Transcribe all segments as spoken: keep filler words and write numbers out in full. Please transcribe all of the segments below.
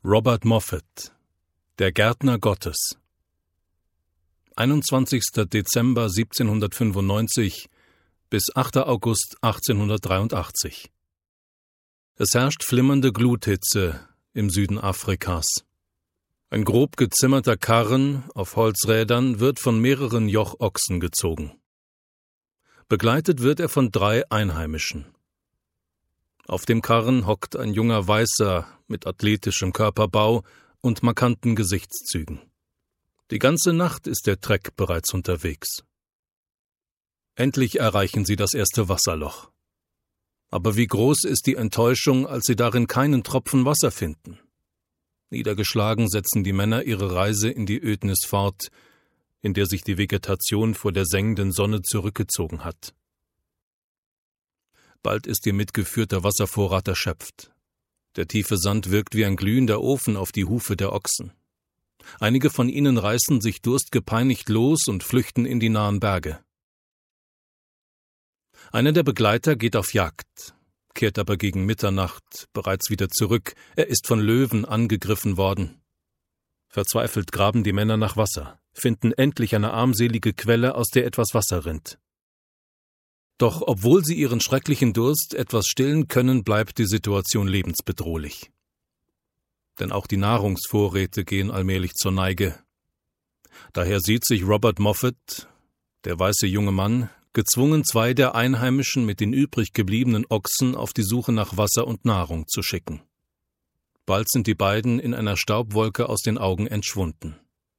Robert Moffat, der Gärtner Gottes. einundzwanzigster Dezember siebzehnhundertfünfundneunzig bis achter August achtzehnhundertdreiundachtzig. Es herrscht flimmernde Gluthitze im Süden Afrikas. Ein grob gezimmerter Karren auf Holzrädern wird von mehreren Jochochsen gezogen. Begleitet wird er von drei Einheimischen. Auf dem Karren hockt ein junger Weißer mit athletischem Körperbau und markanten Gesichtszügen. Die ganze Nacht ist der Treck bereits unterwegs. Endlich erreichen sie das erste Wasserloch. Aber wie groß ist die Enttäuschung, als sie darin keinen Tropfen Wasser finden. Niedergeschlagen setzen die Männer ihre Reise in die Ödnis fort, in der sich die Vegetation vor der sengenden Sonne zurückgezogen hat. Bald ist ihr mitgeführter Wasservorrat erschöpft. Der tiefe Sand wirkt wie ein glühender Ofen auf die Hufe der Ochsen. Einige von ihnen reißen sich durstgepeinigt los und flüchten in die nahen Berge. Einer der Begleiter geht auf Jagd, kehrt aber gegen Mitternacht bereits wieder zurück. Er ist von Löwen angegriffen worden. Verzweifelt graben die Männer nach Wasser, finden endlich eine armselige Quelle, aus der etwas Wasser rinnt. Doch obwohl sie ihren schrecklichen Durst etwas stillen können, bleibt die Situation lebensbedrohlich. Denn auch die Nahrungsvorräte gehen allmählich zur Neige. Daher sieht sich Robert Moffat, der weiße junge Mann, gezwungen, zwei der Einheimischen mit den übrig gebliebenen Ochsen auf die Suche nach Wasser und Nahrung zu schicken. Bald sind die beiden in einer Staubwolke aus den Augen entschwunden.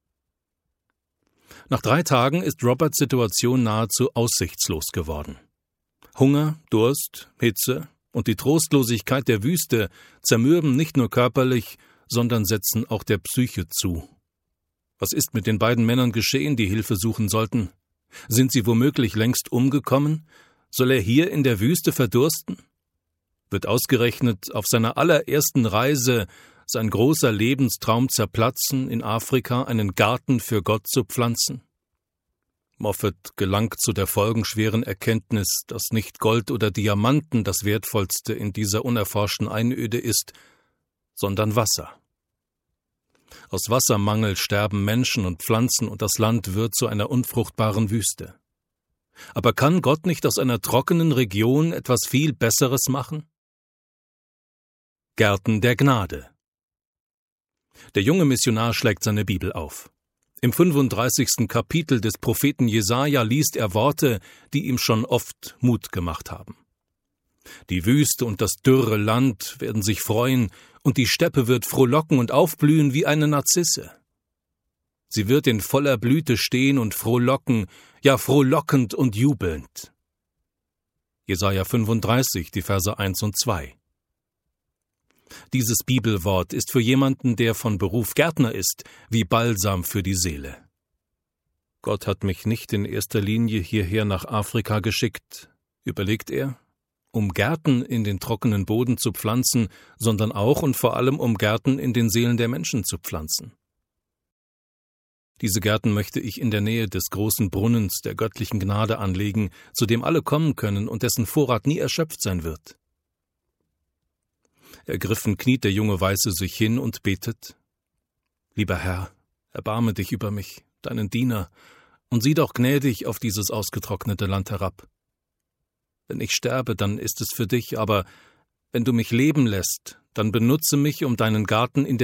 Nach drei Tagen ist Roberts Situation nahezu aussichtslos geworden. Hunger, Durst, Hitze und die Trostlosigkeit der Wüste zermürben nicht nur körperlich, sondern setzen auch der Psyche zu. Was ist mit den beiden Männern geschehen, die Hilfe suchen sollten? Sind sie womöglich längst umgekommen? Soll er hier in der Wüste verdursten? Wird ausgerechnet auf seiner allerersten Reise sein großer Lebenstraum zerplatzen, in Afrika einen Garten für Gott zu pflanzen? Moffat gelangt zu der folgenschweren Erkenntnis, dass nicht Gold oder Diamanten das Wertvollste in dieser unerforschten Einöde ist, sondern Wasser. Aus Wassermangel sterben Menschen und Pflanzen und das Land wird zu einer unfruchtbaren Wüste. Aber kann Gott nicht aus einer trockenen Region etwas viel Besseres machen? Gärten der Gnade. Der junge Missionar schlägt seine Bibel auf. Im fünfunddreißigsten Kapitel des Propheten Jesaja liest er Worte, die ihm schon oft Mut gemacht haben. Die Wüste und das dürre Land werden sich freuen, und die Steppe wird frohlocken und aufblühen wie eine Narzisse. Sie wird in voller Blüte stehen und frohlocken, ja frohlockend und jubelnd. Jesaja fünfunddreißig, die Verse eins und zwei. Dieses Bibelwort ist für jemanden, der von Beruf Gärtner ist, wie Balsam für die Seele. Gott hat mich nicht in erster Linie hierher nach Afrika geschickt, überlegt er, um Gärten in den trockenen Boden zu pflanzen, sondern auch und vor allem um Gärten in den Seelen der Menschen zu pflanzen. Diese Gärten möchte ich in der Nähe des großen Brunnens der göttlichen Gnade anlegen, zu dem alle kommen können und dessen Vorrat nie erschöpft sein wird. Ergriffen kniet der junge Weiße sich hin und betet: Lieber Herr, erbarme dich über mich, deinen Diener, und sieh doch gnädig auf dieses ausgetrocknete Land herab. Wenn ich sterbe, dann ist es für dich, aber wenn du mich leben lässt, dann benutze mich, um deinen Garten in der